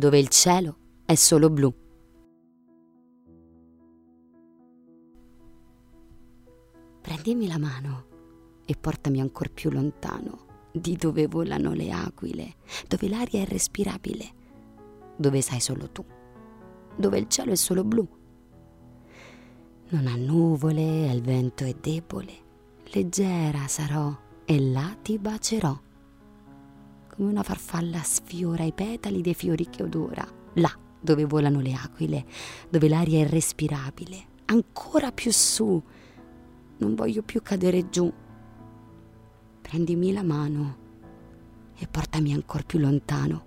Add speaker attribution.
Speaker 1: dove il cielo è solo blu. Prendimi la mano e portami ancor più lontano di dove volano le aquile, dove l'aria è respirabile, dove sei solo tu, dove il cielo è solo blu. Non ha nuvole e il vento è debole, leggera sarò e là ti bacerò. Come una farfalla sfiora i petali dei fiori che odora, là dove volano le aquile, dove l'aria è respirabile, ancora più su. Non voglio più cadere giù. Prendimi la mano e portami ancor più lontano